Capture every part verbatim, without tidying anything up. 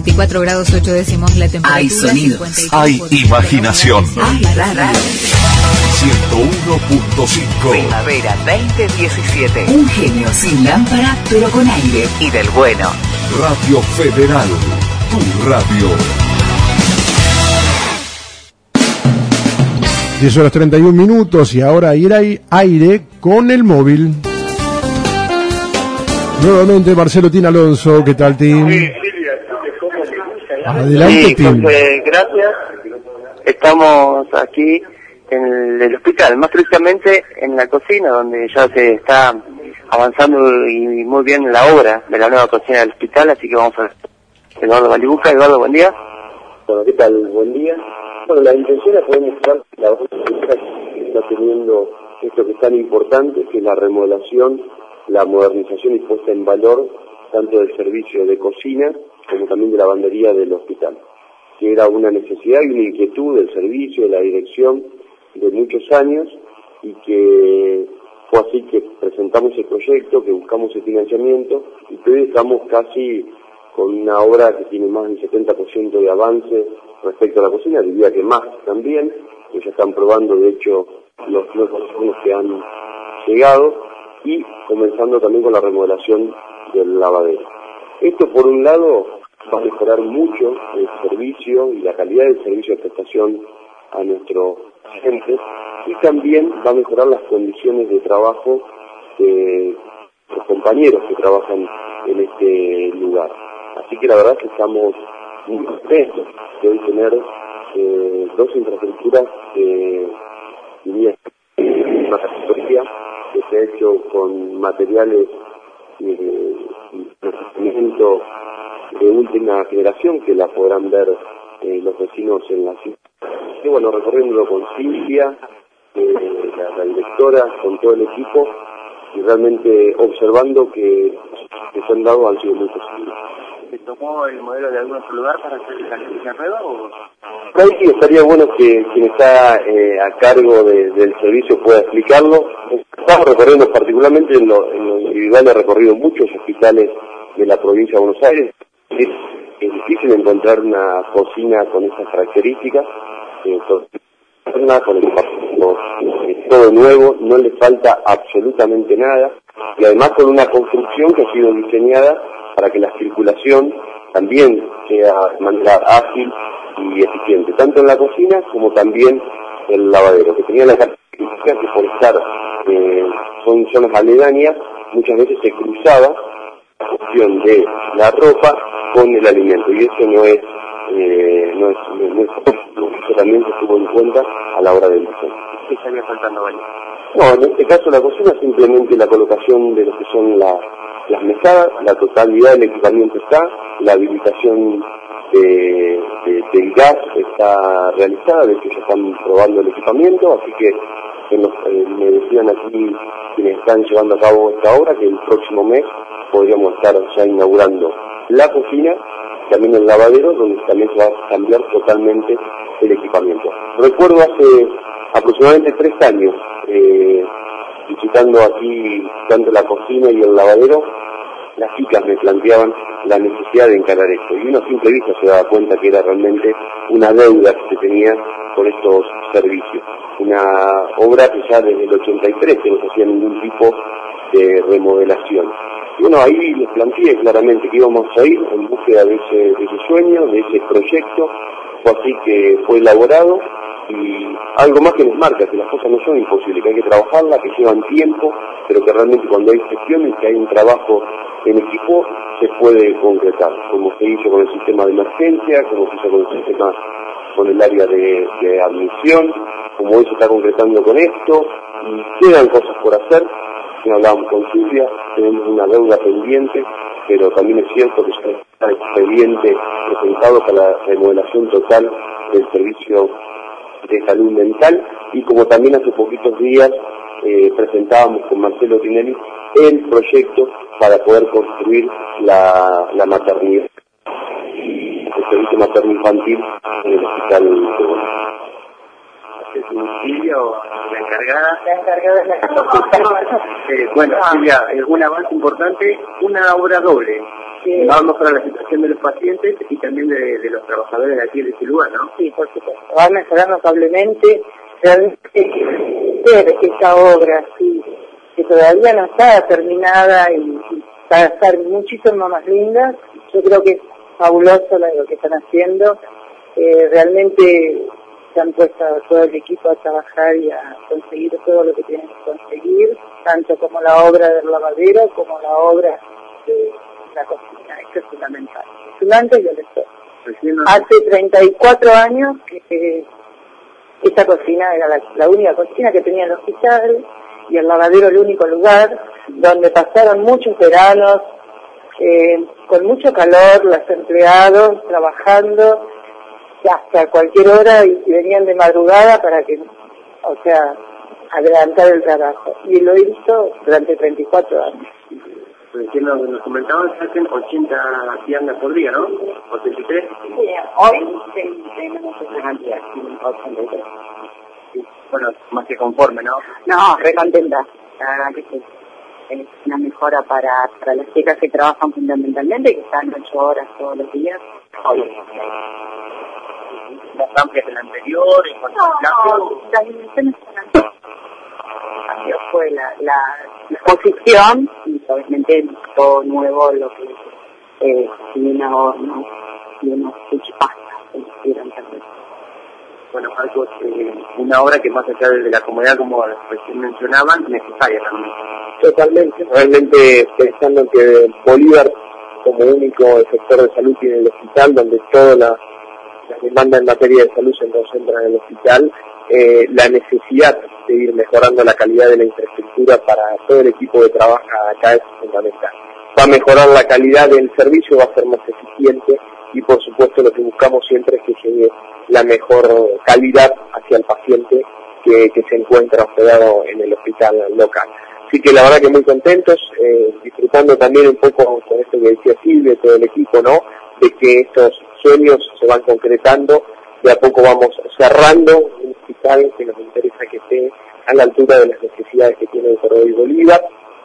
veinticuatro grados ocho décimos la temperatura. Hay sonidos, hay imaginación. Hay radio. ciento uno punto cinco. Primavera veinte diecisiete. Un genio sin lámpara, pero con aire y del bueno. Radio Federal, tu radio. diez horas treinta y un minutos y ahora ir a aire con el móvil. Nuevamente Marcelo Tin Alonso, ¿qué tal, Tim? Adelante, sí, Tim. José, gracias. Estamos aquí en el hospital, más precisamente en la cocina, donde ya se está avanzando y muy bien la obra de la nueva cocina del hospital, así que vamos a ver. Eduardo Balibuca. Eduardo, buen día. Bueno, ¿qué tal? Buen día. Bueno, la intención es poder mostrar la obra que está teniendo esto que es tan importante, que es la remodelación, la modernización y puesta en valor tanto del servicio de cocina como también de lavandería del hospital, que era una necesidad y una inquietud del servicio, de la dirección de muchos años, y que fue así que presentamos el proyecto, que buscamos el financiamiento, y que hoy estamos casi con una obra que tiene más del setenta por ciento de avance respecto a la cocina, diría que más también, que ya están probando de hecho los nuevos hornos que han llegado, y comenzando también con la remodelación del lavadero. Esto por un lado va a mejorar mucho el servicio y la calidad del servicio de prestación a nuestros clientes, y también va a mejorar las condiciones de trabajo de los compañeros que trabajan en este lugar. Así que la verdad es que estamos muy contentos de hoy tener eh, dos infraestructuras de eh, una categoría que se ha hecho con materiales eh, y procesamiento de última generación, que la podrán ver eh, los vecinos en la ciudad. Y bueno, recorriéndolo con Silvia, eh, la, la directora, con todo el equipo, y realmente observando que que se han dado han sido muy positivos. ¿Se tomó el modelo de algún otro lugar para hacer la cocina nueva o...? Por ahí sí, estaría bueno que quien está eh, a cargo de, del servicio pueda explicarlo. Estamos recorriendo, particularmente en lo, en lo individual, he recorrido muchos hospitales de la provincia de Buenos Aires. Es, es difícil encontrar una cocina con esas características, eh, con equipamiento eh, todo nuevo, no le falta absolutamente nada, y además con una construcción que ha sido diseñada para que la circulación también sea de manera ágil y eficiente, tanto en la cocina como también en el lavadero, que tenía la característica que por estar eh, son zonas aledañas, muchas veces se cruzaba la cuestión de la ropa con el alimento, y eso no es eh, no es, no es eso también se tuvo en cuenta a la hora del diseño. ¿Qué estaría faltando, Vale? No, en este caso la cocina simplemente la colocación de lo que son la, las mesadas, la totalidad del equipamiento está, la habilitación de, de, del gas está realizada, de hecho ya están probando el equipamiento, así que en los, eh, me decían aquí quienes están llevando a cabo esta obra que el próximo mes podríamos estar ya inaugurando la cocina, también el lavadero, donde también se va a cambiar totalmente el equipamiento. Recuerdo hace aproximadamente tres años, eh, visitando aquí tanto la cocina y el lavadero, las chicas me planteaban la necesidad de encarar esto, y uno a simple vista se daba cuenta que era realmente una deuda que se tenía con estos servicios. Una obra que ya desde el ochenta y tres que no se hacía ningún tipo de remodelación. Y bueno, ahí les planteé claramente que íbamos a ir en búsqueda de ese, de ese sueño, de ese proyecto. Fue así que fue elaborado, y algo más que nos marca que las cosas no son imposibles, que hay que trabajarlas, que llevan tiempo, pero que realmente cuando hay gestión y que hay un trabajo en equipo se puede concretar, como se hizo con el sistema de emergencia, como se hizo con el sistema con el área de, de admisión, como hoy se está concretando con esto, y quedan cosas por hacer. Ya hablábamos con Silvia, tenemos una deuda pendiente, pero también es cierto que ya está el expediente presentado para la remodelación total del servicio de salud mental, y como también hace poquitos días eh, presentábamos con Marcelo Tinelli el proyecto para poder construir la, la maternidad, el servicio materno infantil en el hospital de Buenos Aires. de su domicilio, la encargada. La encargada de la eh, Bueno, Silvia, es un avance importante, una obra doble. Sí. Va a mejorar la situación de los pacientes y también de, de los trabajadores de aquí de este lugar, ¿no? Sí, por supuesto. Va a mejorar notablemente realmente ver esta obra, sí, que todavía no está terminada y, y va a estar muchísimo más linda. Yo creo que es fabuloso lo que están haciendo. Eh, realmente se han puesto todo el equipo a trabajar y a conseguir todo lo que tienen que conseguir, tanto como la obra del lavadero como la obra de la cocina. Esto es fundamental. Es un antes y un después. Hace treinta y cuatro años que eh, esta cocina era la, la única cocina que tenía el hospital y el lavadero el único lugar donde pasaron muchos veranos eh, con mucho calor, los empleados trabajando hasta cualquier hora y, y venían de madrugada para que, o sea, adelantar el trabajo. Y lo he visto durante treinta y cuatro años. Nos, nos comentaban que hacen ochenta viandas por día, ¿no? ¿ochenta y tres? Sí, hoy tenemos esa cantidad, ochenta y tres. Sí. Bueno, más que conforme, ¿no? No, re contenta. La verdad que sí. Es una mejora para, para las chicas que trabajan fundamentalmente, que están ocho horas todos los días. Más amplias que la anterior, en cuanto a No, las dimensiones son amplias. Cambio fue la, la exposición y obviamente todo nuevo, lo que eh, y una horno y unos cuchipastas que hicieron también. Bueno, algo, eh, una obra que más allá de la comodidad, como recién mencionaban, necesaria también. Totalmente, realmente pensando que Bolívar, como único sector de salud, tiene el hospital, donde toda la, la demanda en materia de salud se concentra en el hospital, eh, la necesidad de ir mejorando la calidad de la infraestructura para todo el equipo que trabaja acá es fundamental. Va a mejorar la calidad del servicio, va a ser más eficiente y por supuesto lo que buscamos siempre es que llegue la mejor calidad hacia el paciente que, que se encuentra hospedado en el hospital local. Así que la verdad que muy contentos, eh, disfrutando también un poco con esto que decía Silvia, todo el equipo, ¿no? De que estos sueños se van concretando, de a poco vamos cerrando un hospital que nos interesa que esté a la altura de las necesidades que tiene el Cordero y Bolívar,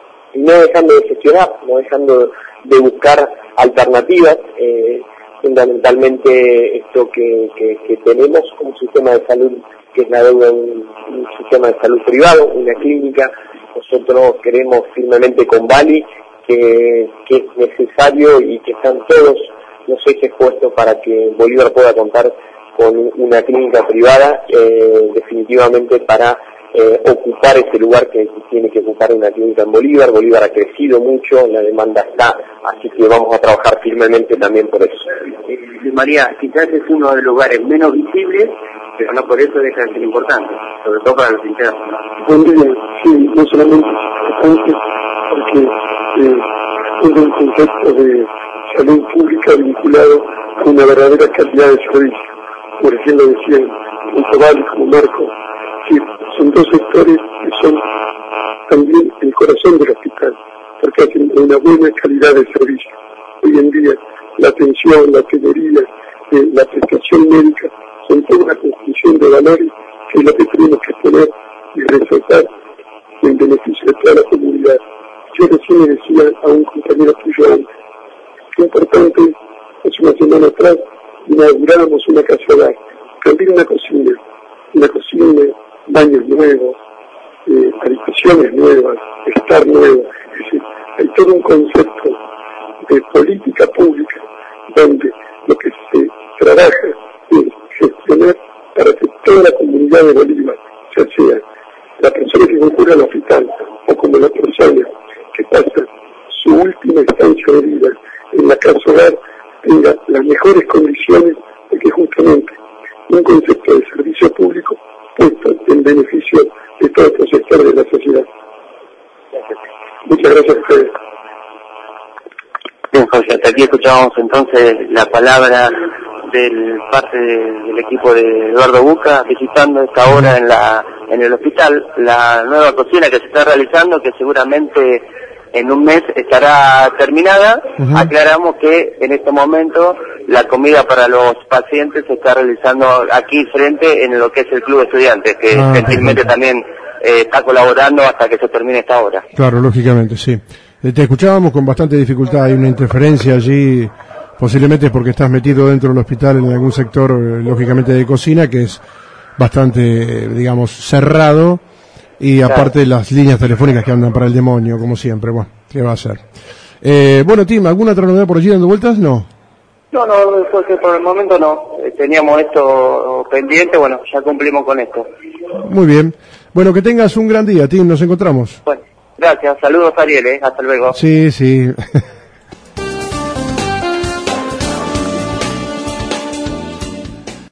y no dejando de gestionar, no dejando de buscar alternativas, eh, fundamentalmente esto que, que, que tenemos un sistema de salud que es la deuda de un, un sistema de salud privado, una clínica. Nosotros queremos firmemente con Bali que, que es necesario y que están todos los ejes puestos para que Bolívar pueda contar con una clínica privada, eh, definitivamente para eh, ocupar ese lugar que tiene que ocupar una clínica en Bolívar. Bolívar ha crecido mucho, la demanda está, así que vamos a trabajar firmemente también por eso. Eh, María, quizás es uno de los lugares menos visibles, pero no por eso deja de ser importante, sobre todo para los internos, ¿no? Buen día, sí, no solamente es importante porque eh, es un concepto de salud pública vinculado a una verdadera calidad de servicio. Por ejemplo, decían, tanto Vale como Marco, sí, son dos sectores que son también el corazón del hospital, porque hacen una buena calidad de servicio. Hoy en día, la atención, la teoría, eh, la prestación médica, son toda una construcción de valores que es lo que tenemos que poner y resaltar en beneficio de toda la comunidad. Yo recién le decía a un compañero tuyo antes, que importante, hace una semana atrás, inauguramos una casa hogar, también una cocina, una cocina, baños nuevos, eh, habitaciones nuevas, estar nuevo, es decir, hay todo un concepto de política pública donde lo que se trabaja es gestionar para que toda la comunidad de Bolívar, ya sea la persona que concurre al hospital o como la persona que pasa su última estancia de vida en la casa hogar, tenga las mejores condiciones, porque justamente un concepto de servicio público puesto en beneficio de todos los sectores de la sociedad. Muchas gracias a ustedes. Bien, Jorge, hasta aquí escuchábamos entonces la palabra del parte de, del equipo de Eduardo Buca visitando esta hora en la en el hospital, la nueva cocina que se está realizando, que seguramente en un mes estará terminada. Uh-huh. Aclaramos que en este momento la comida para los pacientes se está realizando aquí frente en lo que es el Club de Estudiantes, que Ah, gentilmente perfecto. también eh, está colaborando hasta que se termine esta obra. Claro, lógicamente, sí. Eh, Te escuchábamos con bastante dificultad, hay una interferencia allí, posiblemente es porque estás metido dentro del hospital en algún sector, eh, lógicamente de cocina, que es bastante, eh, digamos, cerrado, y Claro. aparte las líneas telefónicas que andan para el demonio, como siempre. Bueno, ¿qué va a hacer? Eh, bueno, Tim, ¿alguna otra novedad por allí dando vueltas? No. No, no, porque por el momento no. Eh, Teníamos esto pendiente, bueno, ya cumplimos con esto. Muy bien. Bueno, que tengas un gran día, Tim, nos encontramos. Bueno, gracias, saludos Ariel, ¿eh? Hasta luego. Sí, sí.